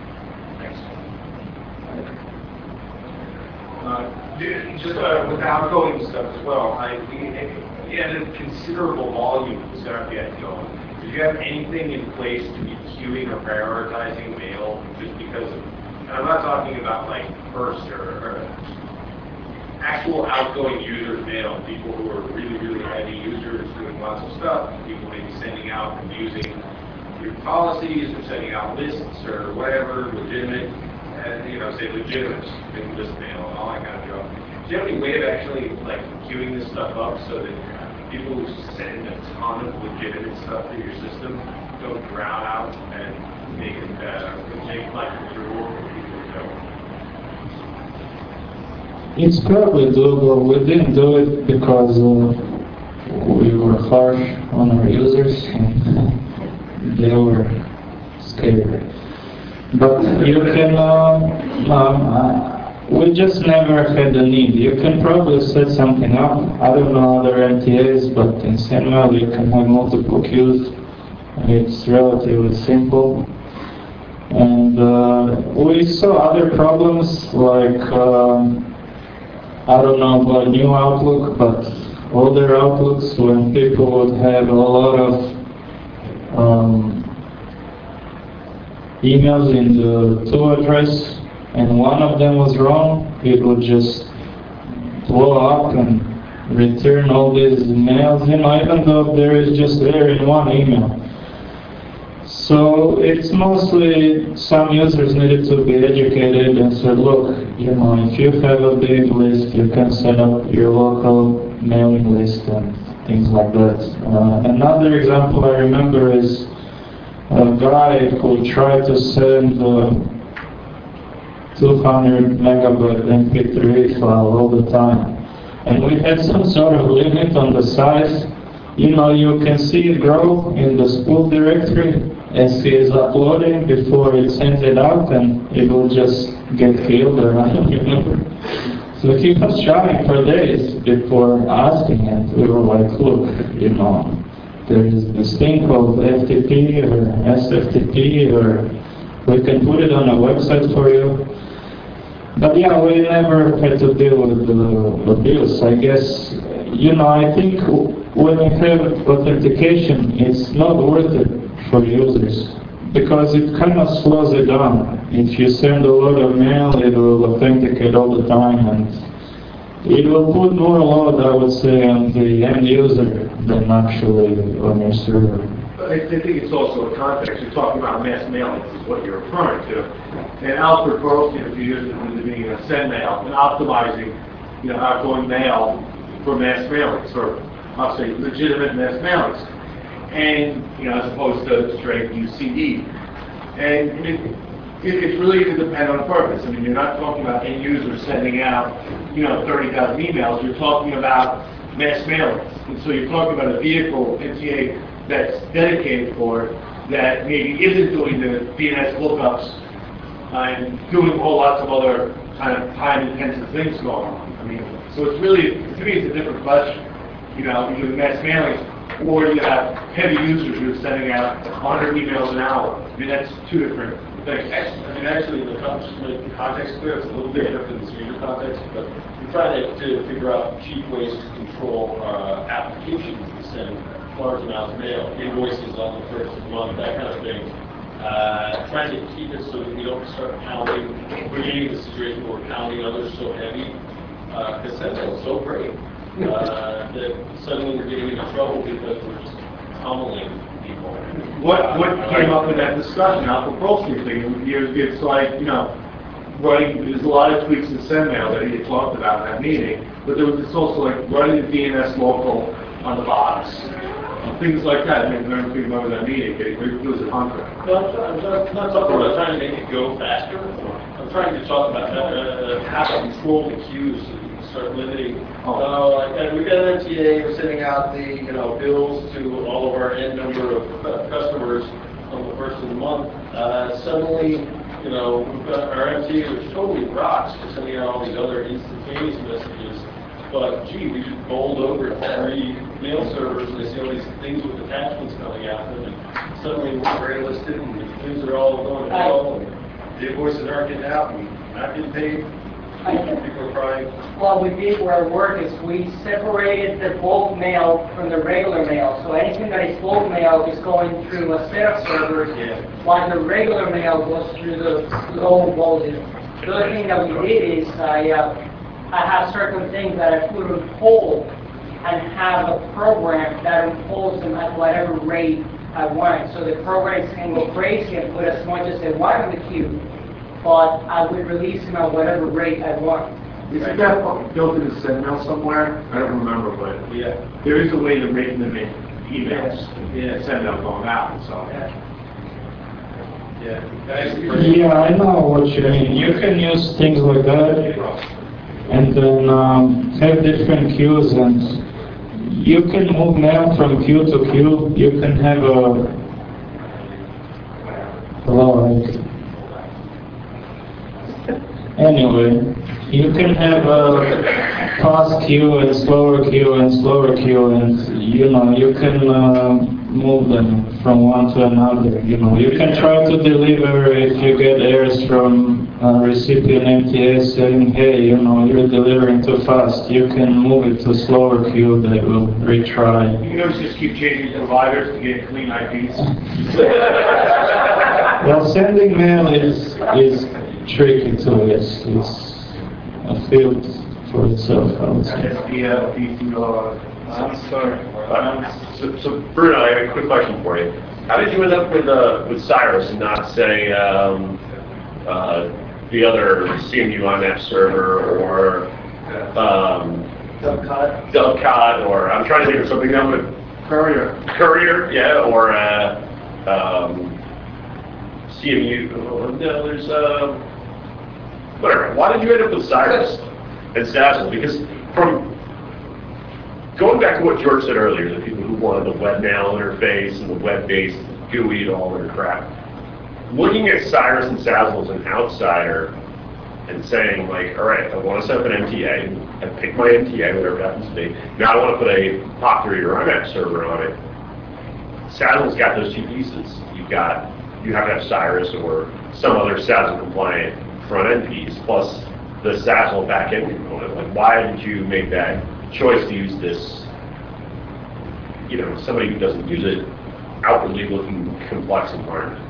Just with outgoing stuff as well, you had a considerable volume to set up the ITO. Did you have anything in place to be queuing or prioritizing mail just because of, and I'm not talking about like burst or actual outgoing users mail, people who are really, really heavy users doing lots of stuff, people maybe sending out and using your policies or sending out lists or whatever, legitimate, and, you know, say legitimate list mail and all that kind of stuff. Do you have any way of actually like queuing this stuff up so that people who send a ton of legitimate stuff through your system don't drown out and make life miserable for people who don't? It's probably doable. We didn't do it because we were harsh on our users and they were scared. But you can, we just never had the need. You can probably set something up. I don't know other MTAs, but in SendMail you can have multiple queues. It's relatively simple. And we saw other problems like, I don't know about New Outlook, but older outlooks when people would have a lot of emails in the to address, and one of them was wrong, it would just blow up and return all these emails, even though there is just there in one email. So it's mostly some users needed to be educated and said, look, if you have a big list, you can set up your local mailing list and things like that. Another example I remember is a guy who tried to send 200 megabyte MP3 file all the time. And we had some sort of limit on the size. You can see it grow in the spool directory as he is uploading before it sends it out, and it will just get killed, or I don't remember. So he was trying for days before asking, and we were like, look, there is this thing called FTP or SFTP, or we can put it on a website for you. But yeah, we never had to deal with the bills. I guess, I think when you have authentication, it's not worth it for users, because it kind of slows it down. If you send a lot of mail, it will authenticate all the time, and it will put more load, I would say, on the end user than actually on your server. I think it's also a context. You're talking about mass mailings is what you're referring to. And Alfred Burlstein, if you use it in the beginning of SendMail, and optimizing, outgoing mail for mass mailings, or I'll say legitimate mass mailings, and as opposed to straight UCE. And it's really to depend on purpose. I mean, you're not talking about end users sending out 30,000 emails. You're talking about mass mailings, and so you're talking about a vehicle NTA that's dedicated for it, that maybe isn't doing the DNS lookups and doing whole lots of other kind of time-intensive things going on. I mean, so it's really, to me, it's a different question. You're doing mass mailings, or you have heavy users who are sending out 100 emails an hour. I mean, that's two different things. Actually, the context clear, it's a little bit different than the user context, but we're trying to figure out cheap ways to control applications to send large amounts of mail, invoices on the first of the month, that kind of thing. Trying to keep it so that we don't start counting. We're getting the situation where we're counting others so heavy, because SendMail is so great, that suddenly we're getting into trouble because we're just pummeling people. What came up in that discussion, Alfred Burlstein thing, it's like, writing, there's a lot of tweaks in SendMail that he had talked about in that meeting, but there was also like writing the DNS local on the box. Things like that. I mean, I don't remember that meeting. It was a contract. No, I'm not talking about trying to make it go faster. I'm trying to talk about how to control the queues so you can start limiting. And we've got an MTA, we're sending out the bills to all of our N number of customers on the first of the month. Suddenly, we've got our MTA, which totally rocks for sending out all these other instantaneous messages. But gee, we just bowled over 3 mail servers and they see all these things with attachments coming out of them, and suddenly we're gray listed and the things are all going to hell, and the invoices aren't getting out and not getting paid. People are crying. What we did where it worked is we separated the bulk mail from the regular mail. So anything that is bulk mail is going through a set of servers, while the regular mail goes through the low voltage. The other thing that we did is I have certain things that I put on hold and have a program that unfolds them at whatever rate I want. So the programs can go crazy and put as much as they want in the queue, but I would release them at whatever rate I want. Isn't that built into SendMail somewhere? I don't remember, but there is a way to make them in emails. SendMail going out, so. Yeah, I know what you mean. You can use things like that. And then have different queues, and you can move mail from queue to queue. You can have anyway, you can have a fast queue and slower queue and slower queue, and you can move them from one to another. You can try to deliver if you get errors from recipient MTA saying, hey, you know, you're delivering too fast, you can move it to slower queue, they will retry. You can always just keep changing providers to get clean IPs. Well, sending mail is tricky too, it's a field for itself, I would say. SDL, DCR. I'm sorry. So Bruno, I have a quick question for you. How did you end up with Cyrus and not say the other CMU IMAP server or Dovecot, or I'm trying to think of something that would Courier, yeah, or CMU. No, there's whatever. Why did you end up with Cyrus and Sazzle? Because from going back to what George said earlier, the people who wanted the webmail interface and the web-based GUI and all their crap, looking at Cyrus and Sazzle as an outsider and saying, like, all right, I want to set up an MTA, I pick my MTA, whatever it happens to be, now I want to put a POP3 or IMAP server on it. Sazzle's got those two pieces. You have to have Cyrus or some other Sazzle compliant front-end piece, plus the Sazzle back-end component. Like, why did you make that choice to use this, you know, somebody who doesn't use it, outwardly looking complex environment?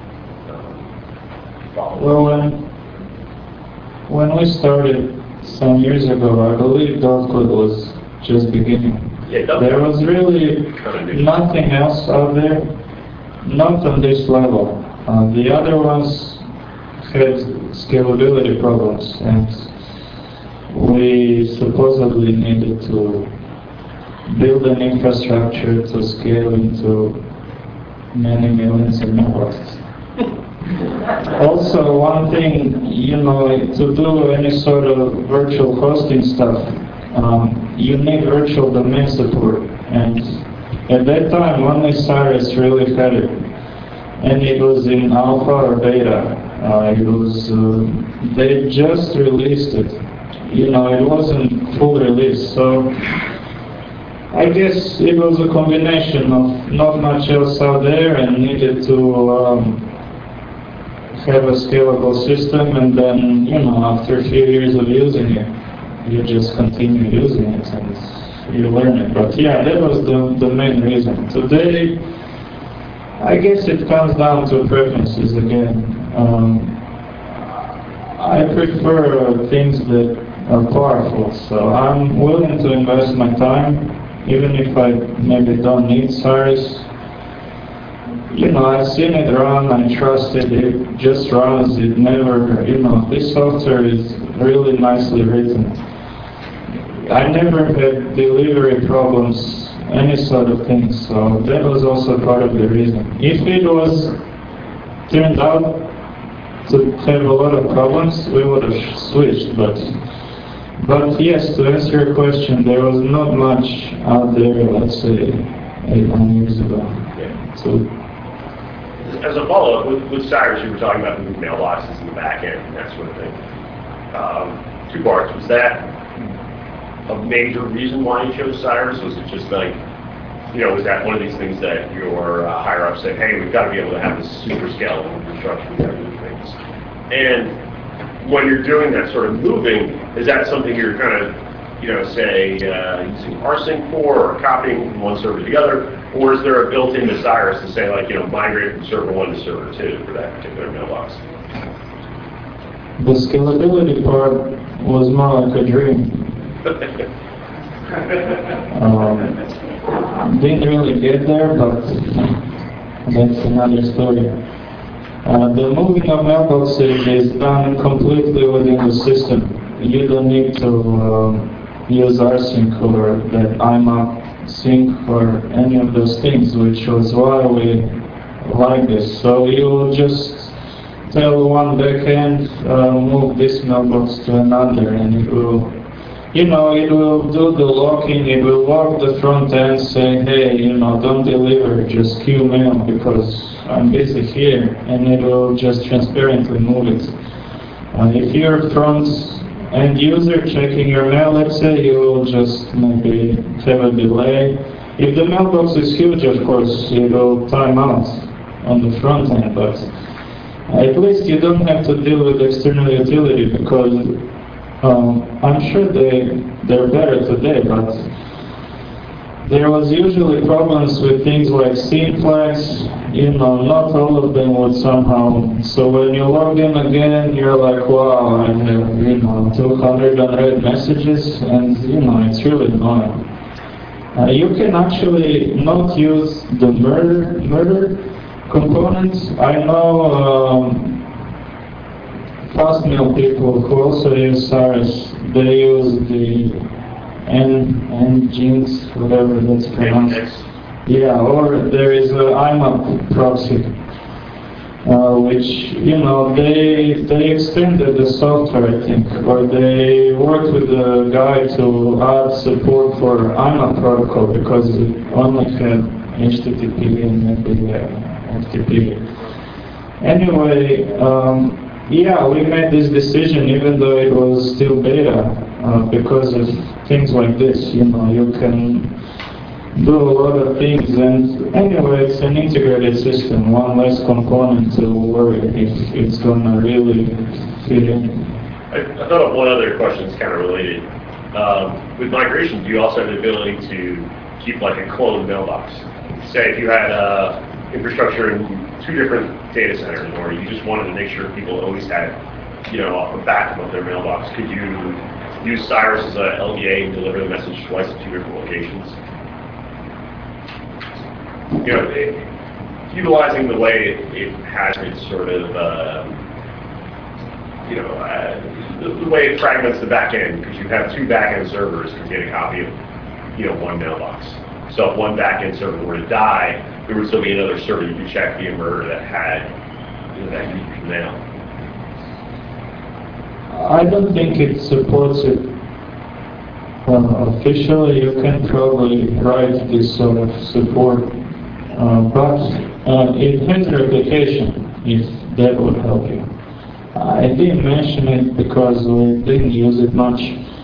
Well, when we started some years ago, I believe Dovecot was just beginning. Yeah, there was really nothing else out there, not on this level. The other ones had scalability problems, and we supposedly needed to build an infrastructure to scale into many millions of mailboxes. Also, one thing, you know, to do any sort of virtual hosting stuff, you need virtual domain support. And at that time, only Cyrus really had it. And it was in alpha or beta. They just released it. You know, it wasn't full release. So I guess it was a combination of not much else out there and needed to have a scalable system, and then, you know, after a few years of using it, you just continue using it and you learn it. But yeah, that was the main reason. Today, I guess it comes down to preferences again. I prefer things that are powerful, so I'm willing to invest my time, even if I maybe don't need Cyrus. You know, I've seen it run, I trust it, it just runs, it never, you know, this software is really nicely written. I never had delivery problems, any sort of thing, so that was also part of the reason. If it was turned out to have a lot of problems, we would have switched, but yes, to answer your question, there was not much out there, let's say, 8-9 years ago. Yeah. So, as a follow-up, with Cyrus, you were talking about moving mailboxes in the back end and that sort of thing. Two parts. Was that a major reason why you chose Cyrus? Was it just like, you know, was that one of these things that your higher up said, hey, we've got to be able to have this super scalable infrastructure, we've got to do things? And when you're doing that sort of moving, is that something you're kind of, you know, say, using rsync for, or copying from one server to the other? Or is there a built-in to Cyrus to say, like, you know, migrate from server 1 to server 2 for that particular mailbox? The scalability part was more like a dream. Didn't really get there, but that's another story. The moving of mailboxes is done completely within the system. You don't need to use rsync or that IMAP sync or any of those things, which was why we like this. So you will just tell one backend, move this mailbox to another, and it will, you know, it will do the locking, it will lock the front end, say, hey, you know, don't deliver, just queue mail because I'm busy here, and it will just transparently move it. If you're front end user checking your mail, let's say, you will just maybe have a delay. If the mailbox is huge, of course, it will time out on the front end, but At least you don't have to deal with external utility because I'm sure they're better today, but there was usually problems with things like scene flags, not all of them would somehow. So when you log in again, you're like, wow, I have, 200 unread messages, and, it's really annoying. You can actually not use the murder component. I know Fastmail people who also use Cyrus, they use the Nginx, whatever that's pronounced. Yeah, or there is a IMAP proxy, which, they extended the software, I think, or they worked with the guy to add support for IMAP protocol because it only had HTTP and maybe FTP. Anyway, we made this decision even though it was still beta because of things like this. You can do a lot of things, and anyway, it's an integrated system, one less component to worry if it's gonna really fit in. I thought of one other question that's kind of related. With migration, do you also have the ability to keep like a cloned mailbox? Say if you had infrastructure in 2 different data centers, or you just wanted to make sure people always had, a backup of their mailbox, could you use Cyrus as a LDA and deliver the message twice at 2 different locations? Utilizing the way it has its sort of, the way it fragments the back end, because you have 2 back end servers containing a copy of, 1 mailbox. So if one back end server were to die, there would still be another server you could check via murder that had, that user's mail. I don't think it supports it officially. You can probably write this sort of support. But it has replication, if that would help you. I didn't mention it because we didn't use it much.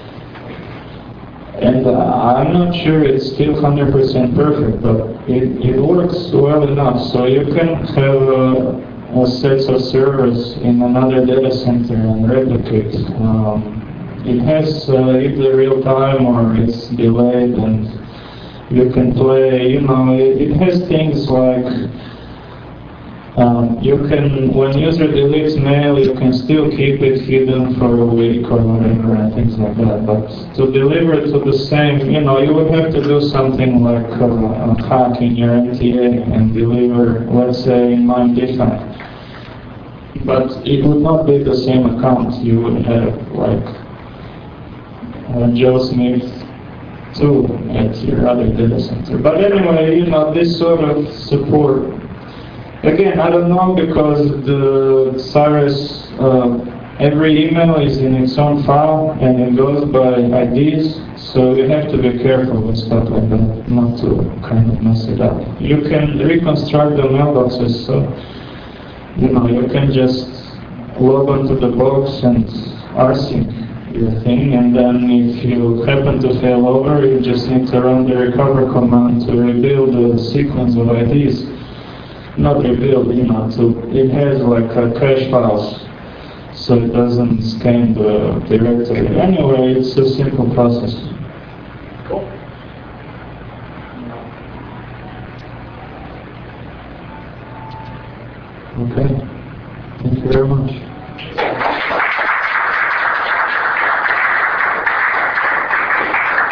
And I'm not sure it's still 100% perfect, but it works well enough. So you can have a set of servers in another data center and replicate. It has either real time or it's delayed, and you can play, it has things like, when user deletes mail, you can still keep it hidden for a week or whatever, and things like that. But to deliver to the same, you would have to do something like a hack in your MTA and deliver, let's say, in MindDefine. But it would not be the same account. You would have, like, Joe Smith too at your other data center. But anyway, this sort of support. Again, I don't know because the Cyrus, every email is in its own file and it goes by IDs, so you have to be careful with stuff like that, not to kind of mess it up. You can reconstruct the mailboxes, so you can just log onto the box and rsync your thing, and then if you happen to fail over, you just need to run the recover command to rebuild the sequence of IDs. Not rebuild, it has like cache files, so it doesn't scan the directory. Anyway, it's a simple process. Cool. Okay. Thank you very much.